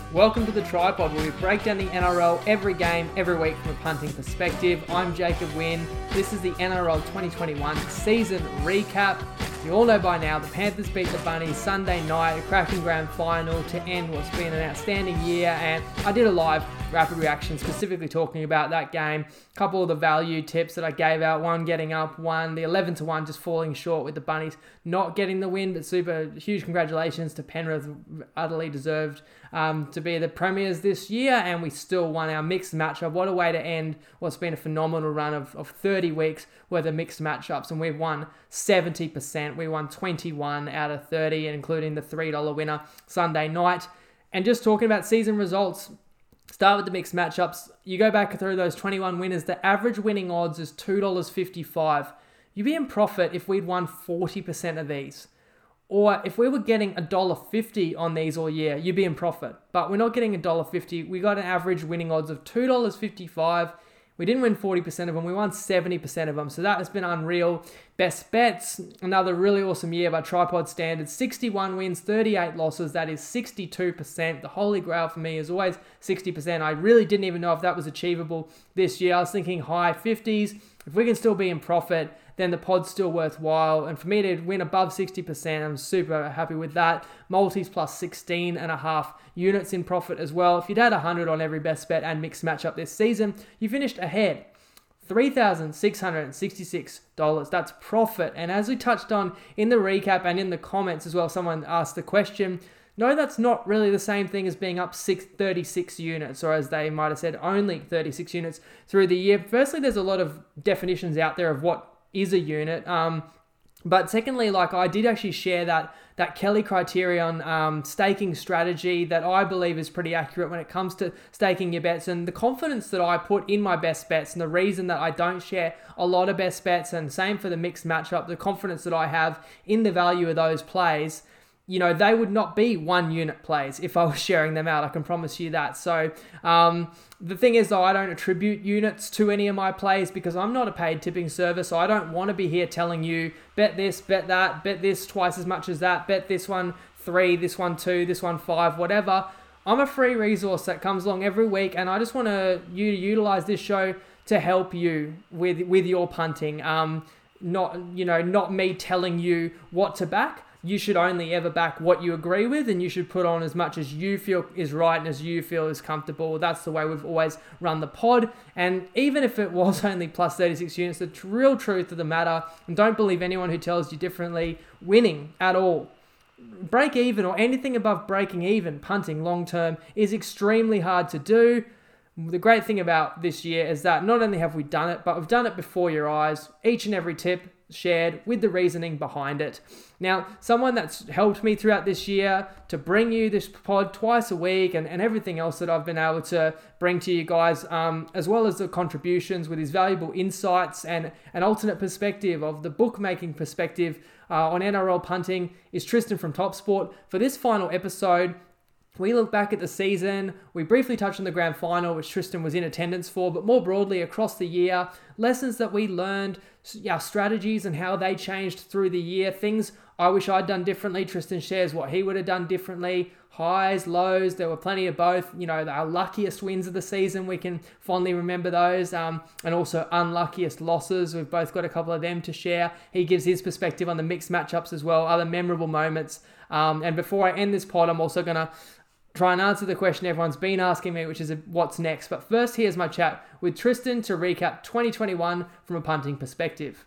Welcome to the Tripod, where we break down the NRL every game, every week from a punting perspective. I'm Jacob Wynn. This is the NRL 2021 season recap. You all know by now the Panthers beat the Bunnies Sunday night, a cracking grand final to end what's been an outstanding year, and I did a live rapid reaction specifically talking about that game. A couple of the value tips that I gave out, one getting up, one the 11-1 just falling short with the Bunnies not getting the win, but super huge congratulations to Penrith, utterly deserved to be the premiers this year, and we still won our mixed matchup. What a way to end what's been a phenomenal run of 30 weeks worth of mixed matchups, and we've won 70%. We won 21 out of 30, including the $3 winner Sunday night. And just talking about season results, start with the mixed matchups. You go back through those 21 winners, the average winning odds is $2.55. You'd be in profit if we'd won 40% of these. Or if we were getting $1.50 on these all year, you'd be in profit. But we're not getting $1.50. We got an average winning odds of $2.55. We didn't win 40% of them. We won 70% of them. So that has been unreal. Best bets, another really awesome year by Tripod standards. 61 wins, 38 losses. That is 62%. The holy grail for me is always 60%. I really didn't even know if that was achievable this year. I was thinking high 50s. If we can still be in profit, then the pod's still worthwhile. And for me to win above 60%, I'm super happy with that. Multis plus 16.5 units in profit as well. If you'd had 100 on every best bet and mixed matchup this season, you finished ahead. $3,666. That's profit. And as we touched on in the recap and in the comments as well, someone asked the question, no, that's not really the same thing as being up 36 units, or as they might have said, only 36 units through the year. Firstly, there's a lot of definitions out there of what is a unit. But secondly, I did actually share that Kelly Criterion staking strategy that I believe is pretty accurate when it comes to staking your bets, and the confidence that I put in my best bets, and the reason that I don't share a lot of best bets, and same for the mixed matchup, the confidence that I have in the value of those plays. You know, they would not be 1 unit plays if I was sharing them out. I can promise you that. So the thing is, though, I don't attribute units to any of my plays because I'm not a paid tipping service. So I don't want to be here telling you, bet this, bet that, bet this twice as much as that, bet this one 3, this one 2, this one 5, whatever. I'm a free resource that comes along every week, and I just want you to utilize this show to help you with your punting. Not me telling you what to back. You should only ever back what you agree with, and you should put on as much as you feel is right and as you feel is comfortable. That's the way we've always run the pod. And even if it was only plus 36 units, the real truth of the matter, and don't believe anyone who tells you differently, winning at all, break even or anything above breaking even, punting long term, is extremely hard to do. The great thing about this year is that not only have we done it, but we've done it before your eyes, each and every tip shared with the reasoning behind it. Now, someone that's helped me throughout this year to bring you this pod twice a week and everything else that I've been able to bring to you guys, as well as the contributions with his valuable insights and an alternate perspective of the bookmaking perspective on NRL punting, is Tristan from TopSport. For this final episode, we look back at the season, we briefly touched on the grand final, which Tristan was in attendance for, but more broadly across the year, lessons that we learned, our strategies and how they changed through the year, things I wish I'd done differently. Tristan shares what he would have done differently, highs, lows, there were plenty of both. You know, our luckiest wins of the season, we can fondly remember those, and also unluckiest losses. We've both got a couple of them to share. He gives his perspective on the mixed matchups as well, other memorable moments. And before I end this pod, I'm also going to try and answer the question everyone's been asking me, which is what's next. But first, here's my chat with Tristan to recap 2021 from a punting perspective.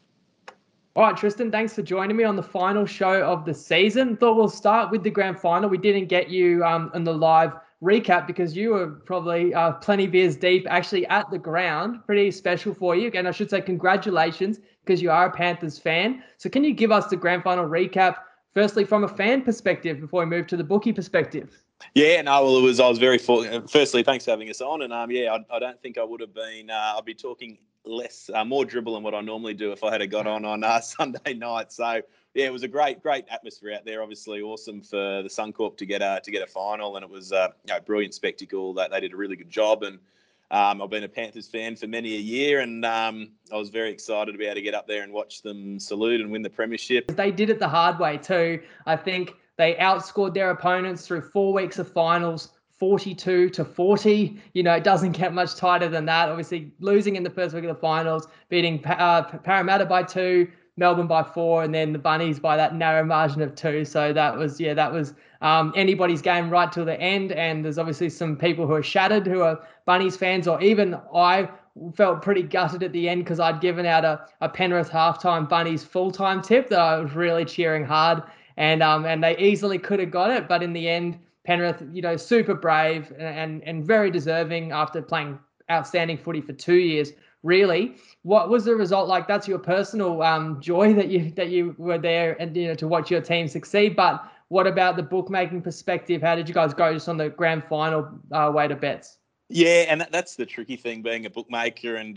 All right, Tristan, thanks for joining me on the final show of the season. Thought we'll start with the grand final. We didn't get you on the live recap because you were probably plenty beers deep actually at the ground. Pretty special for you. And I should say congratulations because you are a Panthers fan. So can you give us the grand final recap, firstly from a fan perspective before we move to the bookie perspective? Yeah, no, well, I was very fortunate. Firstly, thanks for having us on. And I don't think I would have been, I'd be talking more dribble than what I normally do if I had got on Sunday night. So, yeah, it was a great atmosphere out there. Obviously awesome for the Suncorp to get a final. And it was a brilliant spectacle. That they did a really good job. And I've been a Panthers fan for many a year. And I was very excited to be able to get up there and watch them salute and win the premiership. They did it the hard way too. I think they outscored their opponents through 4 weeks of finals, 42-40. It doesn't get much tighter than that. Obviously, losing in the first week of the finals, beating Parramatta by 2, Melbourne by 4, and then the Bunnies by that narrow margin of 2. So that was anybody's game right till the end. And there's obviously some people who are shattered, who are Bunnies fans, or even I felt pretty gutted at the end because I'd given out a Penrith halftime Bunnies full-time tip that I was really cheering hard, and they easily could have got it, but in the end, Penrith, super brave and very deserving after playing outstanding footy for 2 years. Really, what was the result like? That's your personal joy that you were there and to watch your team succeed. But what about the bookmaking perspective? How did you guys go just on the grand final way to bets? Yeah, and that's the tricky thing being a bookmaker, and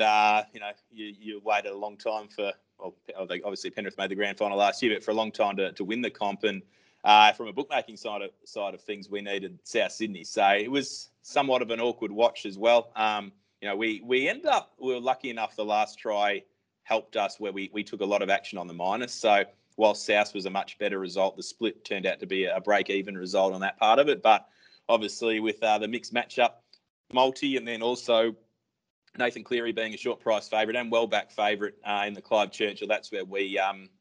you waited a long time for. Well, obviously Penrith made the grand final last year, but for a long time to win the comp. And from a bookmaking side of things, we needed South Sydney, so it was somewhat of an awkward watch as well. We ended up, we were lucky enough the last try helped us where we took a lot of action on the minus. So while South was a much better result, the split turned out to be a break-even result on that part of it. But obviously with the mixed matchup multi, and then also Nathan Cleary being a short price favourite and well back favourite in the Clive Churchill, that's where we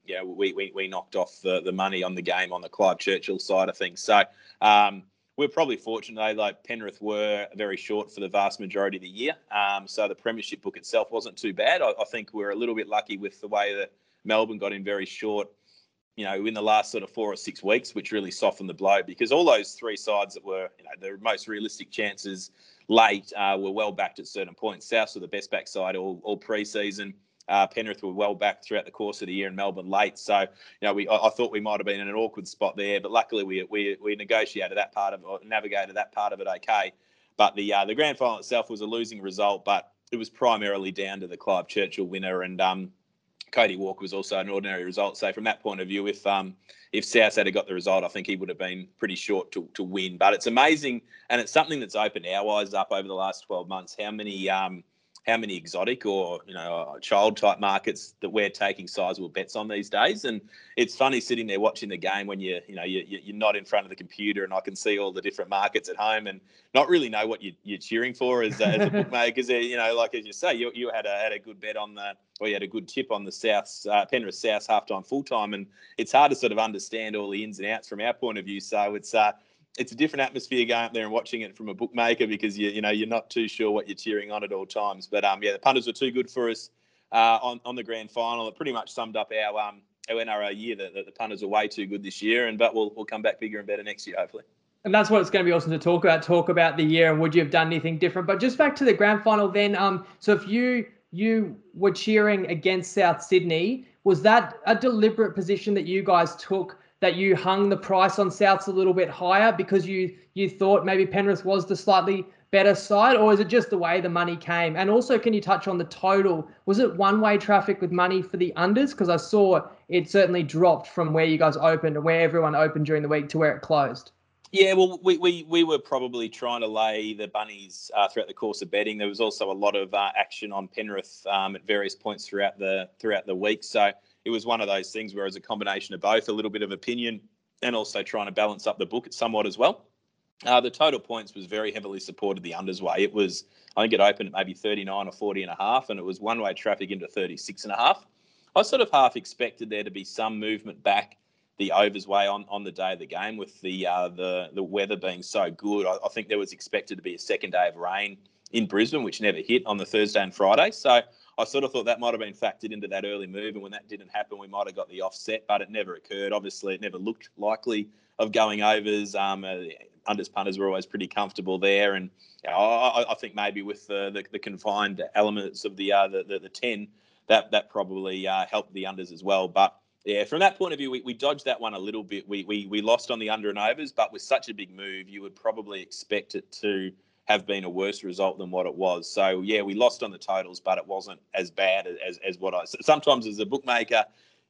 knocked off the money on the game on the Clive Churchill side of things. So we're probably fortunate, like Penrith were very short for the vast majority of the year. So the premiership book itself wasn't too bad. I think we're a little bit lucky with the way that Melbourne got in very short, in the last sort of 4 or 6 weeks, which really softened the blow, because all those three sides that were, the most realistic chances late were well backed at certain points. South were the best back side all pre-season. Penrith were well back throughout the course of the year, and Melbourne late. So, I thought we might have been in an awkward spot there, but luckily we negotiated that part of it, or navigated that part of it okay. But the grand final itself was a losing result, but it was primarily down to the Clive Churchill winner, and Cody Walker was also an ordinary result. So from that point of view, if South had got the result, I think he would have been pretty short to win. But it's amazing, and it's something that's opened our eyes up over the last 12 months, how many exotic or child type markets that we're taking sizable bets on these days. And it's funny sitting there watching the game when you're not in front of the computer, and I can see all the different markets at home and not really know what you're cheering for as a bookmaker. Like as you say, you had a good bet on you had a good tip on the South Penrith South halftime full time, and it's hard to sort of understand all the ins and outs from our point of view. So it's a different atmosphere going up there and watching it from a bookmaker, because you're not too sure what you're cheering on at all times. But the punters were too good for us on the grand final. It pretty much summed up our NRL year. That the punters are way too good this year, but we'll come back bigger and better next year, hopefully. And that's what it's going to be awesome to talk about the year and would you have done anything different. But just back to the grand final then. So if you were cheering against South Sydney, was that a deliberate position that you guys took, that you hung the price on Souths a little bit higher because you thought maybe Penrith was the slightly better side, or is it just the way the money came? And also, can you touch on the total? Was it one-way traffic with money for the unders? Because I saw it certainly dropped from where you guys opened and where everyone opened during the week to where it closed. Yeah, well, we were probably trying to lay the bunnies throughout the course of betting. There was also a lot of action on Penrith at various points throughout the week. So it was one of those things where it was a combination of both, a little bit of opinion and also trying to balance up the book somewhat as well. The total points was very heavily supported the unders way. It was, I think it opened at maybe 39 or 40.5, and it was one-way traffic into 36.5. I sort of half expected there to be some movement back the overs way on the day of the game, with the weather being so good. I think there was expected to be a second day of rain in Brisbane, which never hit on the Thursday and Friday. So I sort of thought that might have been factored into that early move, and when that didn't happen, we might have got the offset, but it never occurred. Obviously, it never looked likely of going overs. Unders punters were always pretty comfortable there, and I think maybe with the confined elements of the 10, that probably helped the unders as well. But yeah, from that point of view, we dodged that one a little bit. We lost on the under and overs, but with such a big move, you would probably expect it to have been a worse result than what it was. So yeah, we lost on the totals, but it wasn't as bad as what I. Sometimes as a bookmaker,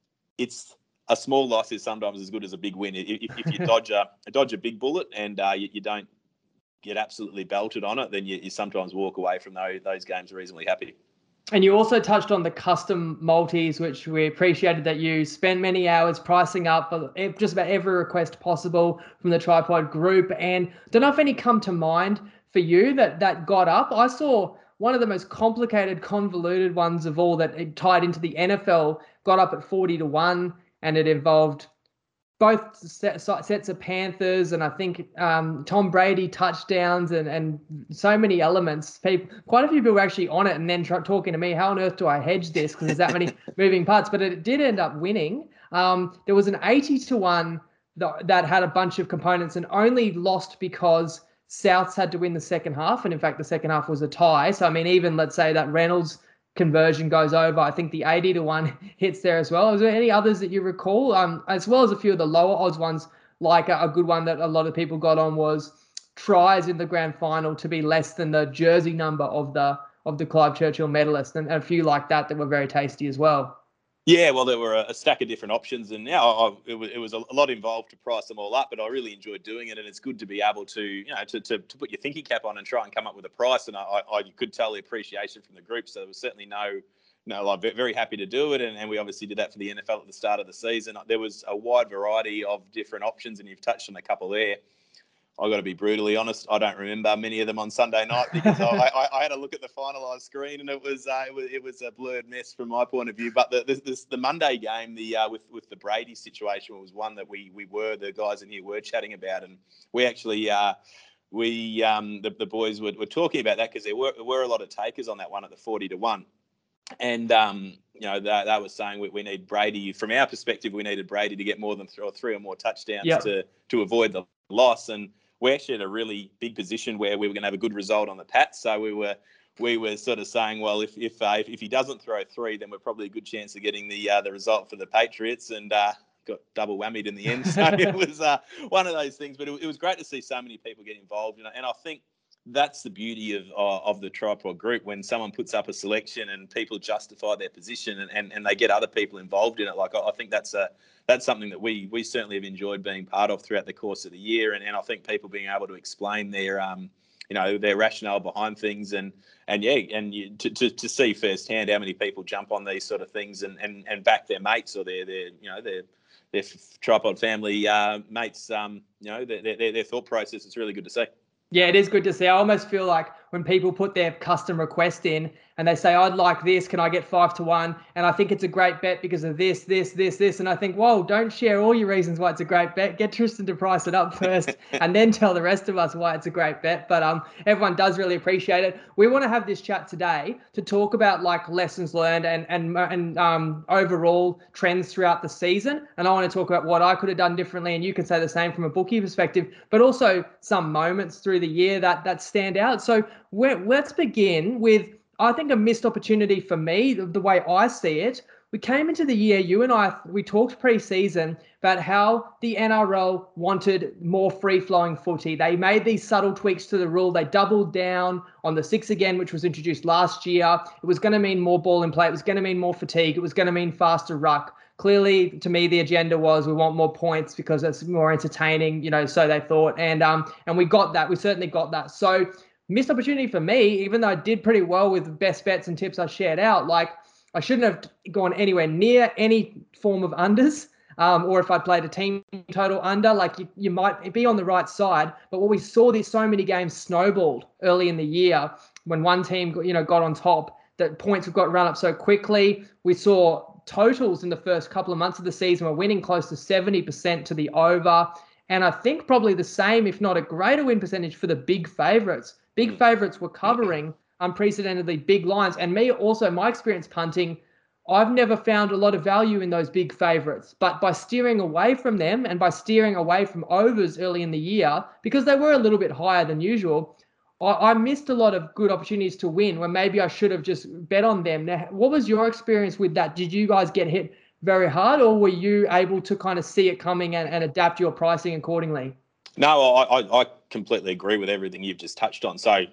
it's a small loss is sometimes as good as a big win. If you dodge a big bullet and you don't get absolutely belted on it, then you sometimes walk away from those games reasonably happy. And you also touched on the custom multis, which we appreciated that you spent many hours pricing up just about every request possible from the Tripod group. And don't know if any come to mind for you that got up. I saw one of the most complicated, convoluted ones of all that it tied into the NFL got up at 40-1, and it involved both sets of Panthers and I think Tom Brady touchdowns and so many elements. Quite a few people were actually on it and then talking to me, how on earth do I hedge this? Because there's that many moving parts. But it did end up winning. There was an 80-1 that had a bunch of components and only lost because Souths had to win the second half. And in fact, the second half was a tie. So, I mean, even let's say that Reynolds conversion goes over, I think the 80-1 hits there as well. Is there any others that you recall, as well as a few of the lower odds ones? Like a good one that a lot of people got on was tries in the grand final to be less than the jersey number of the Clive Churchill medalist, and a few like that were very tasty as well. Yeah, well, there were a stack of different options, and it was a lot involved to price them all up. But I really enjoyed doing it, and it's good to be able to to put your thinking cap on and try and come up with a price. And I could tell the appreciation from the group. So there was certainly I'm very happy to do it, and we obviously did that for the NFL at the start of the season. There was a wide variety of different options, and you've touched on a couple there. I got to be brutally honest, I don't remember many of them on Sunday night because I had a look at the finalised screen and it was a blurred mess from my point of view. But the Monday game, with the Brady situation, was one that the guys in here were chatting about, and we actually the boys were talking about that because there were a lot of takers on that one at the 40-1. And they were saying we need Brady. From our perspective, we needed Brady to get more than three or more touchdowns to avoid the loss. And we actually had a really big position where we were going to have a good result on the Pats. So we were sort of saying, well, if he doesn't throw three, then we're probably a good chance of getting the result for the Patriots. And got double whammied in the end. So it was one of those things. But it was great to see so many people get involved. And I think that's the beauty of the Tripod group, when someone puts up a selection and people justify their position and they get other people involved in it. Like I think that's something that we certainly have enjoyed being part of throughout the course of the year, and I think people being able to explain their their rationale behind things to see firsthand how many people jump on these sort of things and back their mates or their Tripod family mates their thought process. It's really good to see. Yeah, it is good to see. I almost feel like when people put their custom request in and they say, I'd like this, can I get 5-1? And I think it's a great bet because of this. And I think, whoa, don't share all your reasons why it's a great bet. Get Tristan to price it up first and then tell the rest of us why it's a great bet. But everyone does really appreciate it. We want to have this chat today to talk about like lessons learned and overall trends throughout the season. And I want to talk about what I could have done differently. And you can say the same from a bookie perspective, but also some moments through the year that stand out. So let's begin with, I think, a missed opportunity for me, the way I see it. We came into the year, you and I, we talked pre-season about how the NRL wanted more free-flowing footy. They made these subtle tweaks to the rule. They doubled down on the 6 again, which was introduced last year. It was going to mean more ball in play. It was going to mean more fatigue. It was going to mean faster ruck. Clearly, to me, the agenda was we want more points because it's more entertaining, so they thought. And we got that. We certainly got that. So missed opportunity for me, even though I did pretty well with best bets and tips I shared out. Like, I shouldn't have gone anywhere near any form of unders. Or if I played a team total under, like you might be on the right side. But what we saw, so many games snowballed early in the year when one team got on top, that points have got run up so quickly. We saw totals in the first couple of months of the season were winning close to 70% to the over. And I think probably the same, if not a greater win percentage for the big favourites. Big favourites were covering unprecedentedly big lines. And my experience punting, I've never found a lot of value in those big favourites. But by steering away from them and by steering away from overs early in the year, because they were a little bit higher than usual, I missed a lot of good opportunities to win when maybe I should have just bet on them. Now, what was your experience with that? Did you guys get hit very hard, or were you able to kind of see it coming and adapt your pricing accordingly? No, I completely agree with everything you've just touched on. So,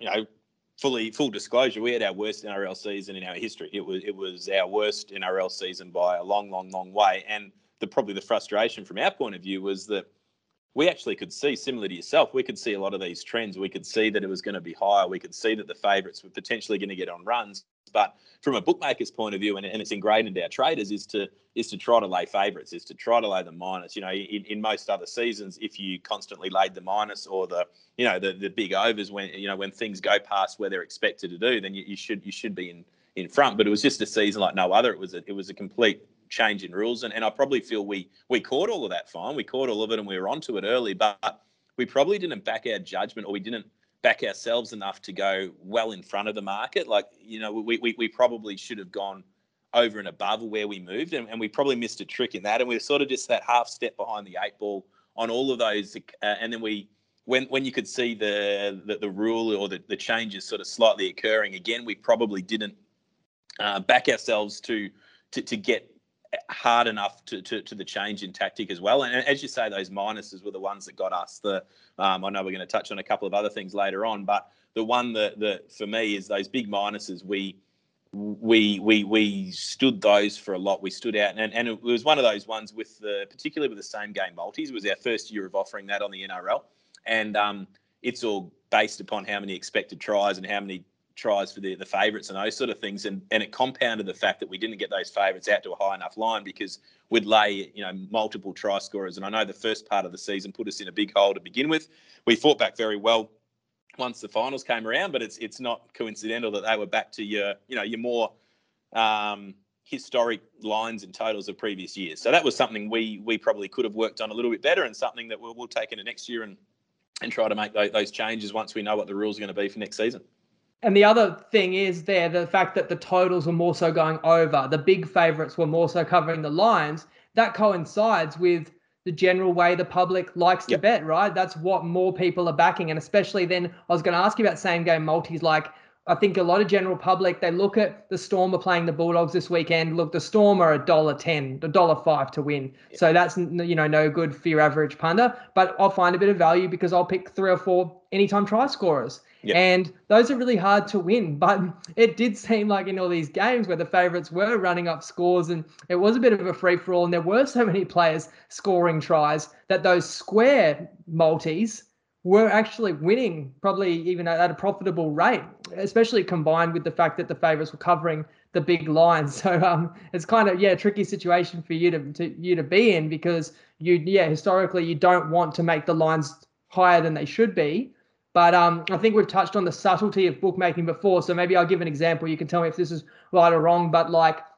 full disclosure, we had our worst NRL season in our history. It was our worst NRL season by a long, long, long way. And probably the frustration from our point of view was that we actually could see, similar to yourself, we could see a lot of these trends. We could see that it was going to be higher. We could see that the favourites were potentially going to get on runs. But from a bookmaker's point of view, and it's ingrained into our traders, is to try to lay favourites, is to try to lay the minus. In most other seasons, if you constantly laid the minus or the big overs when things go past where they're expected to do, then you should be in front. But it was just a season like no other. It was a complete change in rules, and I probably feel we caught all of that fine. We caught all of it, and we were onto it early, but we probably didn't back our judgment, or we didn't back ourselves enough to go well in front of the market. We probably should have gone over and above where we moved, and we probably missed a trick in that, and we were sort of just that half step behind the 8 ball on all of those, and then when you could see the rule or the changes sort of slightly occurring again, we probably didn't back ourselves to get hard enough to the change in tactic as well. And as you say, those minuses were the ones that got us. I know we're going to touch on a couple of other things later on, but the one that for me is those big minuses. We stood those for a lot. We stood out, and it was one of those ones particularly with the same game multis. It was our first year of offering that on the NRL, and it's all based upon how many expected tries and how many tries for the favourites and those sort of things, and it compounded the fact that we didn't get those favourites out to a high enough line because we'd lay multiple try scorers. And I know the first part of the season put us in a big hole to begin with. We fought back very well once the finals came around, but it's not coincidental that they were back to your more historic lines and totals of previous years. So that was something we probably could have worked on a little bit better, and something that we'll take into next year and try to make those changes once we know what the rules are going to be for next season. And the other thing is the fact that the totals were more so going over. The big favourites were more so covering the lines. That coincides with the general way the public likes to bet, right? That's what more people are backing. And especially then, I was going to ask you about same game multis. Like, I think a lot of general public, they look at the Storm are playing the Bulldogs this weekend. Look, the Storm are $1.10, $1.05 to win. Yep. So that's, no good for your average punter. But I'll find a bit of value because I'll pick 3 or 4 anytime try scorers. Yep. And those are really hard to win. But it did seem like in all these games where the favourites were running up scores and it was a bit of a free-for-all and there were so many players scoring tries that those square multis were actually winning, probably even at a profitable rate, especially combined with the fact that the favourites were covering the big lines. So it's kind of a tricky situation for you to be in, because historically you don't want to make the lines higher than they should be. But I think we've touched on the subtlety of bookmaking before, so maybe I'll give an example. You can tell me if this is right or wrong, but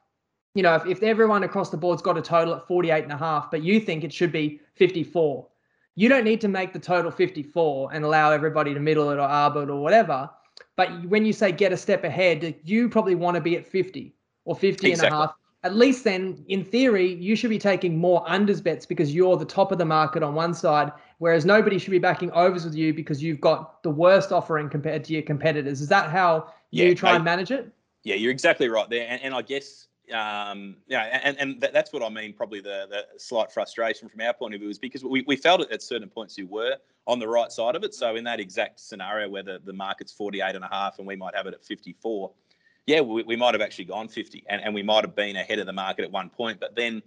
if everyone across the board's got a total at 48.5, but you think it should be 54, you don't need to make the total 54 and allow everybody to middle it or arbor it or whatever. But when you say get a step ahead, you probably want to be at 50 or 50 and a half. At least then, in theory, you should be taking more unders bets because you're the top of the market on one side, whereas nobody should be backing overs with you because you've got the worst offering compared to your competitors. Is that how you try and manage it? Yeah, you're exactly right there. And I guess, that's what I mean, probably the slight frustration from our point of view is because we felt at certain points you were on the right side of it. So in that exact scenario where the market's 48.5 and we might have it at 54, we might have actually gone 50 and we might have been ahead of the market at one point. But then,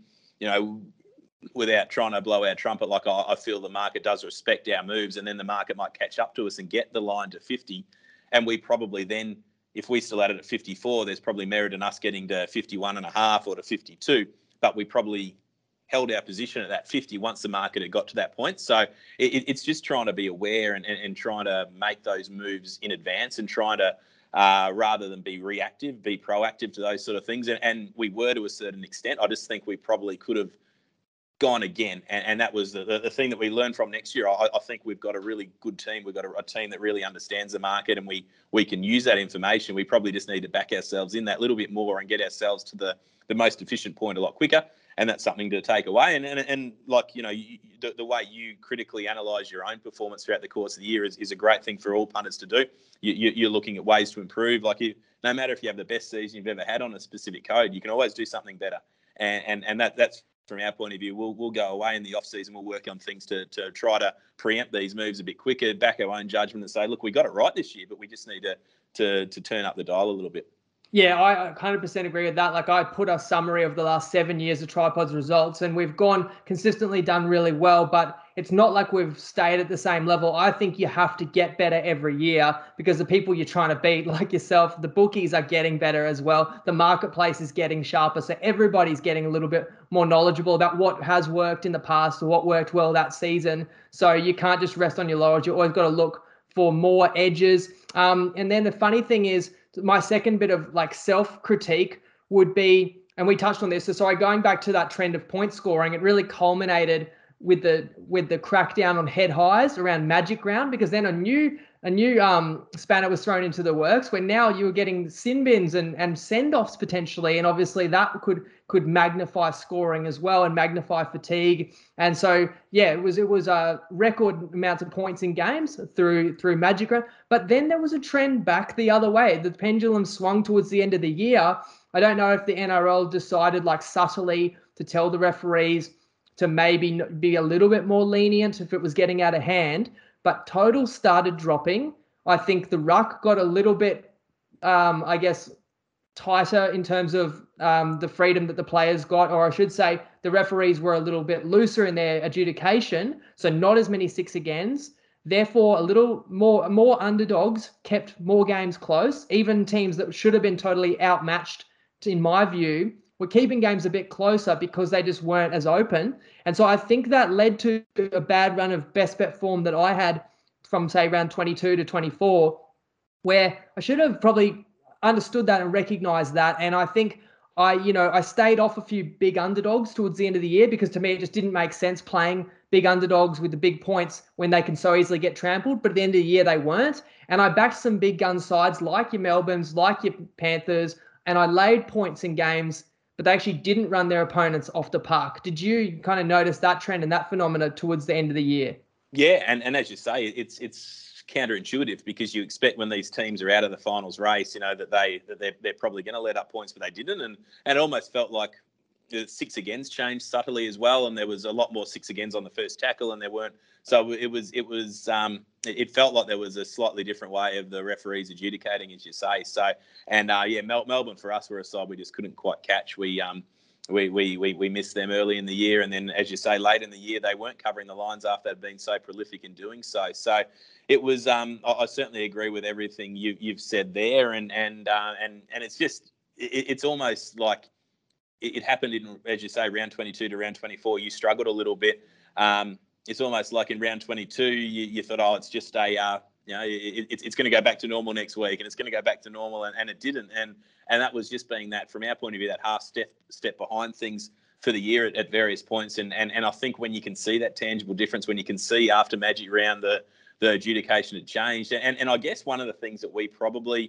without trying to blow our trumpet, like I feel the market does respect our moves, and then the market might catch up to us and get the line to 50. And we probably then, if we still had it at 54, there's probably merit in us getting to 51.5 or to 52. But we probably held our position at that 50 once the market had got to that point. So it's just trying to be aware and trying to make those moves in advance and trying to, rather than be reactive, be proactive to those sort of things. And we were to a certain extent. I just think we probably could have gone again. And that was the thing that we learned from next year. I think we've got a really good team. We've got a team that really understands the market, and we can use that information. We probably just need to back ourselves in that little bit more and get ourselves to the most efficient point a lot quicker. And that's something to take away. And like, the way you critically analyse your own performance throughout the course of the year is a great thing for all punters to do. You're looking at ways to improve. Like, no matter if you have the best season you've ever had on a specific code, you can always do something better. And that's from our point of view. We'll go away in the off season. We'll work on things to try to preempt these moves a bit quicker, back our own judgment and say, look, we got it right this year, but we just need to turn up the dial a little bit. Yeah, I 100% agree with that. Like, I put a summary of the last 7 years of Tripod's results, and we've consistently done really well. But it's not like we've stayed at the same level. I think you have to get better every year because the people you're trying to beat, like yourself, the bookies are getting better as well. The marketplace is getting sharper. So everybody's getting a little bit more knowledgeable about what has worked in the past or what worked well that season. So you can't just rest on your laurels. You always got to look for more edges. And then the funny thing is, my second bit of like self-critique would be, and we touched on this, so sorry, going back to that trend of point scoring, it really culminated with the crackdown on head highs around Magic Round, because then a new spanner was thrown into the works where now you were getting sin bins and send-offs potentially, and obviously that could magnify scoring as well and magnify fatigue. And so yeah, it was record amounts of points in games through Magic Round. But then there was a trend back the other way. The pendulum swung towards the end of the year. I don't know if the NRL decided like subtly to tell the referees to maybe be a little bit more lenient if it was getting out of hand, but totals started dropping. I think the ruck got a little bit, I guess, tighter in terms of the freedom that the players got, or I should say the referees were a little bit looser in their adjudication, so not as many six agains. Therefore, a little more underdogs kept more games close. Even teams that should have been totally outmatched, in my view, were keeping games a bit closer because they just weren't as open. And so I think that led to a bad run of best bet form that I had from, say, round 22 to 24, where I should have probably understood that and recognized that. And I think I stayed off a few big underdogs towards the end of the year because to me it just didn't make sense playing big underdogs with the big points when they can so easily get trampled. But at the end of the year, they weren't. And I backed some big gun sides like your Melbournes, like your Panthers, and I laid points in games, but they actually didn't run their opponents off the park. Did you kind of notice that trend and that phenomena towards the end of the year? Yeah, and as you say, it's counterintuitive because you expect when these teams are out of the finals race, that they're probably going to let up points, but they didn't, and it almost felt like the six agains changed subtly as well, and there was a lot more six agains on the first tackle, and there weren't. So it felt like there was a slightly different way of the referees adjudicating, as you say. So Melbourne for us were a side we just couldn't quite catch. We missed them early in the year, and then, as you say, late in the year they weren't covering the lines after they'd been so prolific in doing so. So it was. I certainly agree with everything you've said there, and it's just it's almost like it happened in, as you say, round 22 to round 24. You struggled a little bit. It's almost like in round 22 you thought, oh, it's just it's going to go back to normal next week, and it's going to go back to normal, and it didn't. And that was just being that, from our point of view, that half step behind things for the year at various points. And I think when you can see that tangible difference, when you can see after Magic Round the adjudication had changed, and I guess one of the things that we probably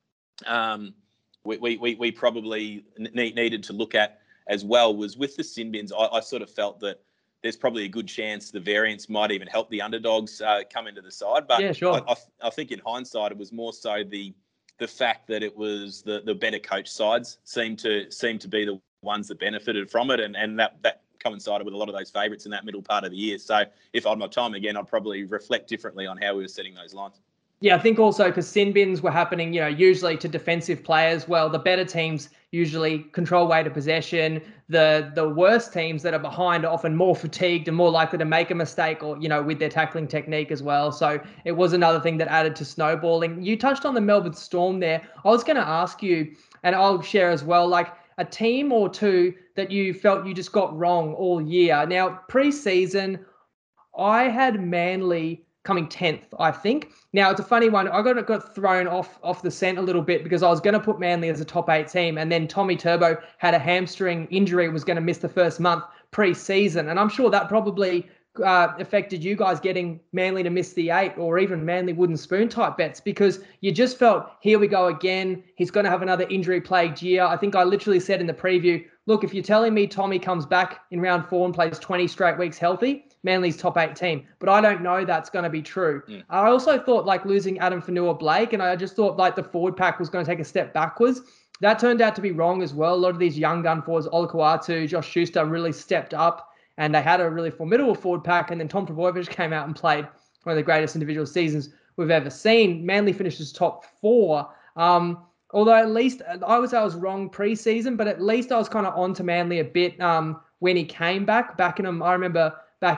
we probably needed to look at as well was with the sin bins. I sort of felt that there's probably a good chance the variance might even help the underdogs come into the side. But yeah, sure. I think in hindsight, it was more so the fact that it was the better coach sides seemed to be the ones that benefited from it, and that coincided with a lot of those favourites in that middle part of the year. So if I had my time again, I'd probably reflect differently on how we were setting those lines. Yeah, I think also because sin bins were happening, usually to defensive players. Well, the better teams usually control weight of possession. The worst teams that are behind are often more fatigued and more likely to make a mistake, or with their tackling technique as well. So it was another thing that added to snowballing. You touched on the Melbourne Storm there. I was going to ask you, and I'll share as well, like a team or two that you felt you just got wrong all year. Now, pre-season, I had Manly coming 10th, I think. Now, it's a funny one. I got thrown off the scent a little bit because I was going to put Manly as a top 8 team, and then Tommy Turbo had a hamstring injury, was going to miss the first month pre-season. And I'm sure that probably affected you guys getting Manly to miss the 8, or even Manly wooden spoon type bets, because you just felt, here we go again. He's going to have another injury-plagued year. I think I literally said in the preview, look, if you're telling me Tommy comes back in round 4 and plays 20 straight weeks healthy, Manly's top 8 team. But I don't know that's going to be true. I also thought like losing Adam Fanua-Blake, and I just thought like the forward pack was going to take a step backwards. That turned out to be wrong as well. A lot of these young gun forwards, Olakau'atu, Josh Schuster, really stepped up, and they had a really formidable forward pack. And then Tom Trbojevic came out and played one of the greatest individual seasons we've ever seen. Manly finishes top 4. Although at least I was wrong pre-season, but at least I was kind of on to Manly a bit when he came back. Backing him, I remember backing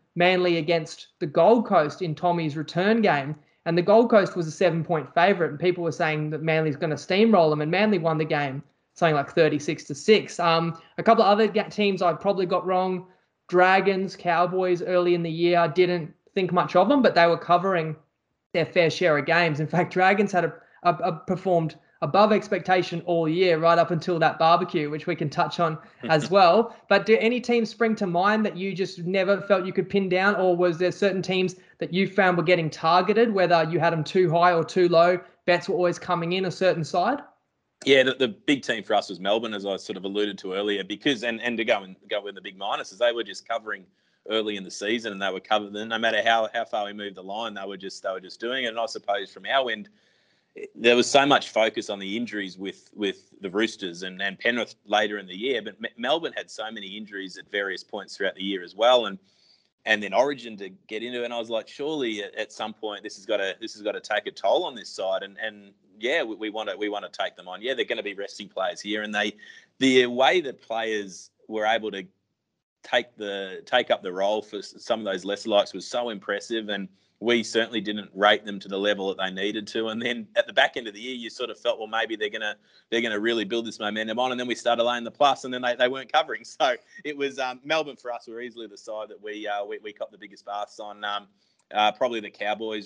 Manly against the Gold Coast in Tommy's return game. And the Gold Coast was a 7-point favourite, and people were saying that Manly's going to steamroll them, and Manly won the game something like 36-6. A couple of other teams I probably got wrong. Dragons, Cowboys early in the year, I didn't think much of them, but they were covering their fair share of games. In fact, Dragons had performed above expectation all year, right up until that barbecue, which we can touch on as well. But do any teams spring to mind that you just never felt you could pin down, or was there certain teams that you found were getting targeted, whether you had them too high or too low? Bets were always coming in a certain side? Yeah, the big team for us was Melbourne, as I sort of alluded to earlier, because and to go with the big minuses, they were just covering early in the season, and they were covered. No matter how far we moved the line, they were just doing it. And I suppose from our end, there was so much focus on the injuries with the Roosters and Penrith later in the year, but Melbourne had so many injuries at various points throughout the year as well, and then Origin to get into it. And I was like, surely at some point this has got to take a toll on this side, and yeah, we want to take them on. Yeah, they're going to be resting players here, and the way that players were able to take up the role for some of those lesser likes was so impressive, and we certainly didn't rate them to the level that they needed to. And then at the back end of the year, you sort of felt, well, maybe they're gonna really build this momentum on. And then we started laying the plus, and then they weren't covering. So it was Melbourne for us were easily the side that we copped the biggest baths on. Probably the Cowboys.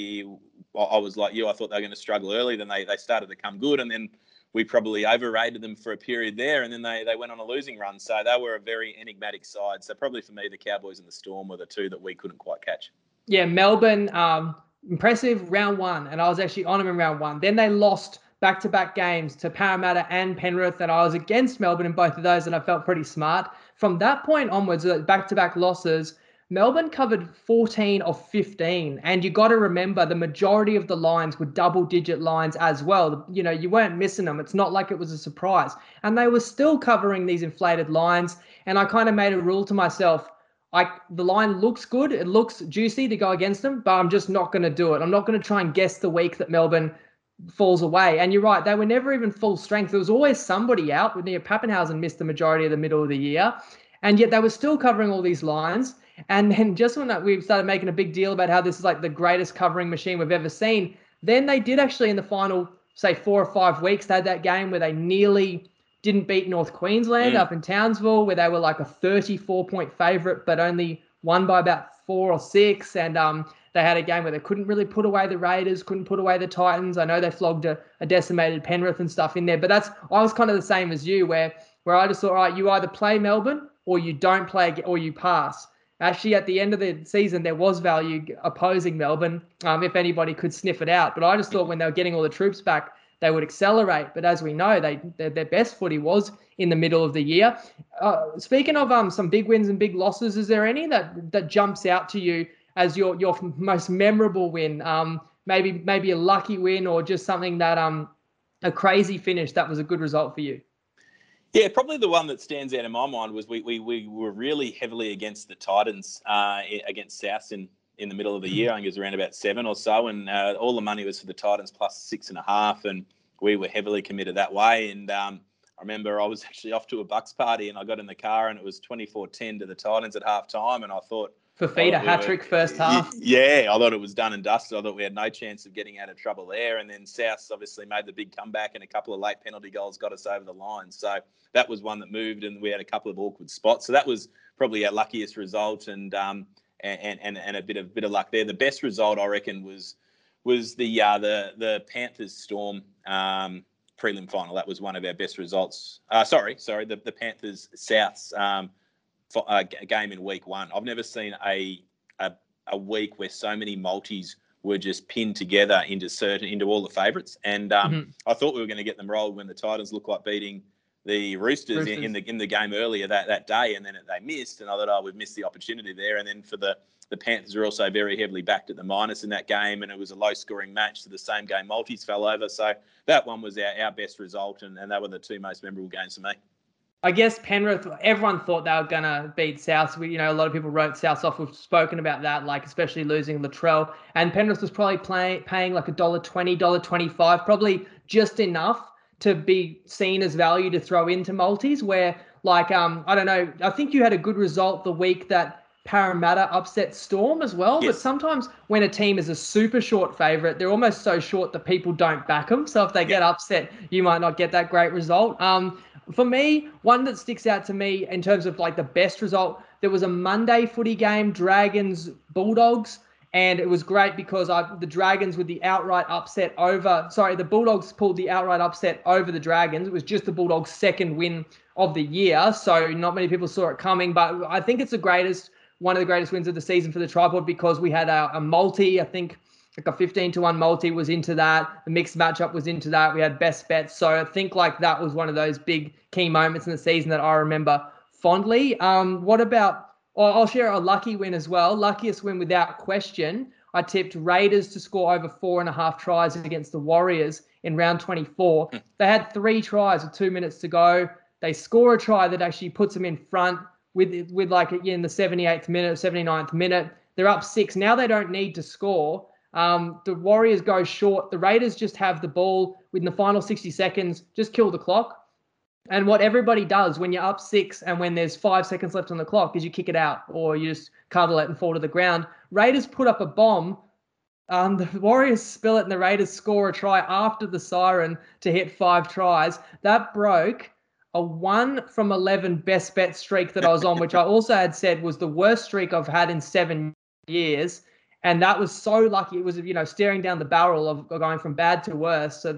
I was like you. I thought they were going to struggle early. Then they started to come good, and then we probably overrated them for a period there, and then they went on a losing run. So they were a very enigmatic side. So probably for me, the Cowboys and the Storm were the two that we couldn't quite catch. Yeah, Melbourne, impressive round one, and I was actually on them in round one. Then they lost back-to-back games to Parramatta and Penrith, and I was against Melbourne in both of those, and I felt pretty smart. From that point onwards, back-to-back losses, Melbourne covered 14 of 15, and you got to remember the majority of the lines were double-digit lines as well. You know, you weren't missing them. It's not like it was a surprise. And they were still covering these inflated lines, and I kind of made a rule to myself, the line looks good, it looks juicy to go against them, but I'm just not going to do it. I'm not going to try and guess the week that Melbourne falls away. And you're right, they were never even full strength. There was always somebody out. Pappenhausen missed the majority of the middle of the year, and yet they were still covering all these lines. And then just when we started making a big deal about how this is like the greatest covering machine we've ever seen, then they did actually in the final, say 4 or 5 weeks, they had that game where they nearly didn't beat North Queensland up in Townsville, where they were like a 34-point favourite, but only won by about 4 or 6. And they had a game where they couldn't really put away the Raiders, couldn't put away the Titans. I know they flogged a decimated Penrith and stuff in there, but I was kind of the same as you, where I just thought, all right, you either play Melbourne or you don't play or you pass. Actually, at the end of the season, there was value opposing Melbourne, if anybody could sniff it out. But I just thought when they were getting all the troops back, they would accelerate. But as we know, their best footy was in the middle of the year. Speaking of some big wins and big losses, is there any that jumps out to you as your most memorable win? Maybe a lucky win, or just something that a crazy finish that was a good result for you? Yeah, probably the one that stands out in my mind was we were really heavily against the Titans against South in the middle of the year. I think it was around about 7 or so, and all the money was for the Titans plus 6.5, and we were heavily committed that way. And I remember I was actually off to a Bucks party, and I got in the car, and it was 24-10 to the Titans at half time, and I thought, Fifita hat-trick first half. Yeah, I thought it was done and dusted. I thought we had no chance of getting out of trouble there. And then South obviously made the big comeback, and a couple of late penalty goals got us over the line. So that was one that moved, and we had a couple of awkward spots. So that was probably our luckiest result, and a bit of luck there. The best result, I reckon, was the Panthers Storm prelim final. That was one of our best results. The Panthers Souths game in week 1. I've never seen a week where so many multis were just pinned together into all the favourites. And I thought we were going to get them rolled when the Titans looked like beating the Roosters. In the game earlier that day, and then they missed. And I thought, we've missed the opportunity there. And then for the Panthers were also very heavily backed at the minus in that game, and it was a low-scoring match. So the same game multis fell over. So that one was our best result, and they were the two most memorable games for me. I guess Penrith, everyone thought they were going to beat South. A lot of people wrote South off. We've spoken about that, like especially losing Latrell. And Penrith was probably paying like $1.20, $1.25, probably just enough to be seen as value to throw into multis, where I don't know, I think you had a good result the week that Parramatta upset Storm as well. But Yes. sometimes when a team is a super short favourite, they're almost so short that people don't back them. So if they get upset, you might not get that great result. For me, one that sticks out to me in terms of like the best result, there was a Monday footy game, Dragons Bulldogs. And it was great because the Dragons with the outright upset the Bulldogs pulled the outright upset over the Dragons. It was just the Bulldogs' second win of the year. So not many people saw it coming, but I think it's one of the greatest wins of the season for the Tripod because we had a multi, I think like a 15-1 multi was into that. The mixed matchup was into that. We had best bets. So I think like that was one of those big key moments in the season that I remember fondly. What about, I'll share a lucky win as well. Luckiest win without question. I tipped Raiders to score over 4.5 tries against the Warriors in round 24. They had 3 tries with 2 minutes to go. They score a try that actually puts them in front with like in the 78th minute, 79th minute. They're up 6. Now they don't need to score. The Warriors go short. The Raiders just have the ball within the final 60 seconds, just kill the clock. And what everybody does when you're up 6 and when there's 5 seconds left on the clock is you kick it out or you just cuddle it and fall to the ground. Raiders put up a bomb. The Warriors spill it and the Raiders score a try after the siren to hit 5 tries. That broke a 1 from 11 best bet streak that I was on, which I also had said was the worst streak I've had in 7 years. And that was so lucky. It was, staring down the barrel of going from bad to worse. So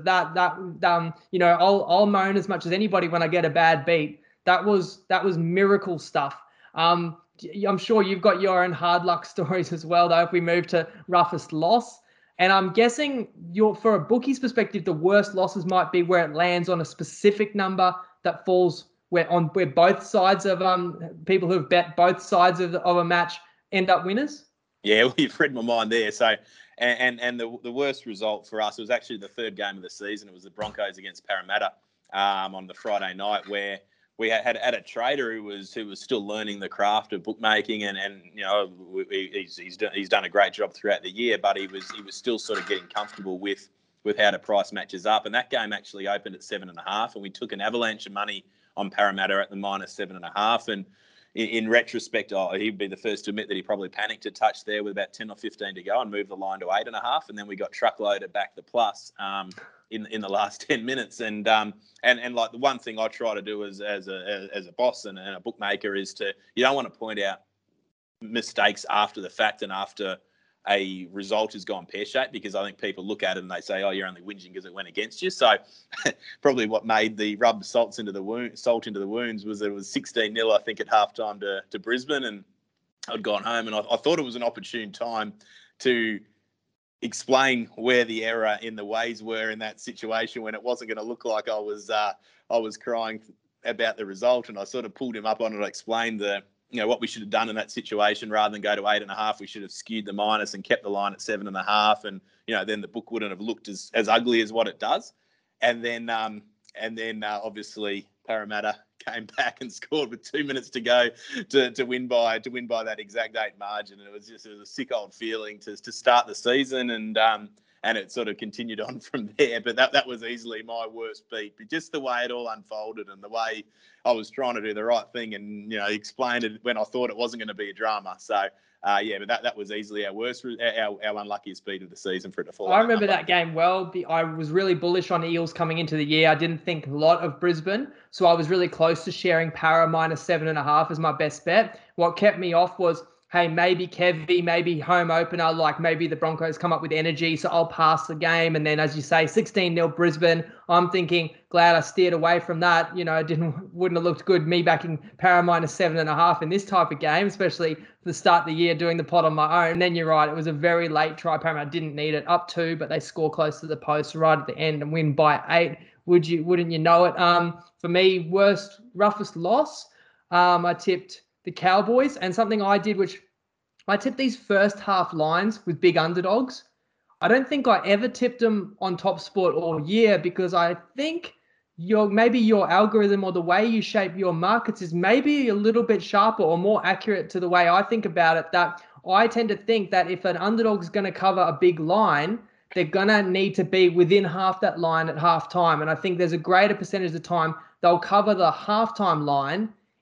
I'll moan as much as anybody when I get a bad beat. That was miracle stuff. I'm sure you've got your own hard luck stories as well, though, if we move to roughest loss. And I'm guessing for a bookie's perspective, the worst losses might be where it lands on a specific number that falls where both sides of people who've bet both sides of a match end up winners. Yeah, well, you've read my mind there. So, and the worst result for us was actually the third game of the season. It was the Broncos against Parramatta on the Friday night, where we had a trader who was still learning the craft of bookmaking, and he's done a great job throughout the year, but he was still sort of getting comfortable with how to price matches up. And that game actually opened at 7.5, and we took an avalanche of money on Parramatta at the -7.5, and in retrospect, he'd be the first to admit that he probably panicked a touch there with about 10 or 15 to go and moved the line to 8.5, and then we got truckloaded back the plus in the last 10 minutes. And like the one thing I try to do as a boss and a bookmaker is you don't want to point out mistakes after the fact and after a result has gone pear-shaped, because I think people look at it and they say, oh, you're only whinging because it went against you. So probably what made the rub salt into the wounds was that it was 16-0, I think, at halftime to Brisbane, and I'd gone home, and I thought it was an opportune time to explain where the error in the ways were in that situation, when it wasn't going to look like I was crying about the result. And I sort of pulled him up on it. I explained what we should have done in that situation. Rather than go to 8.5, we should have skewed the minus and kept the line at 7.5. And, then the book wouldn't have looked as ugly as what it does. And then obviously Parramatta came back and scored with 2 minutes to go to win by that exact 8 margin. And it was a sick old feeling to start the season, and it sort of continued on from there. But that was easily my worst beat. But just the way it all unfolded and the way I was trying to do the right thing and, explain it when I thought it wasn't going to be a drama. So, but that was easily our unluckiest beat of the season for it to fall. I remember that game well. I was really bullish on Eels coming into the year. I didn't think a lot of Brisbane, so I was really close to sharing Para -7.5 as my best bet. What kept me off was, hey, maybe Kevy, maybe home opener, like maybe the Broncos come up with energy, so I'll pass the game. And then, as you say, 16-0 Brisbane. I'm thinking, glad I steered away from that. Wouldn't have looked good me backing Para -7.5 in this type of game, especially for the start of the year doing the pot on my own. And then you're right, it was a very late try. Parramatta didn't need it, up 2, but they score close to the post right at the end and win by 8. Wouldn't you know it? For me, roughest loss, I tipped the Cowboys, and something I did, which I tipped these first half lines with big underdogs. I don't think I ever tipped them on Top Sport all year, because I think maybe your algorithm or the way you shape your markets is maybe a little bit sharper or more accurate to the way I think about it, that I tend to think that if an underdog is going to cover a big line, they're going to need to be within half that line at halftime. And I think there's a greater percentage of the time they'll cover the halftime line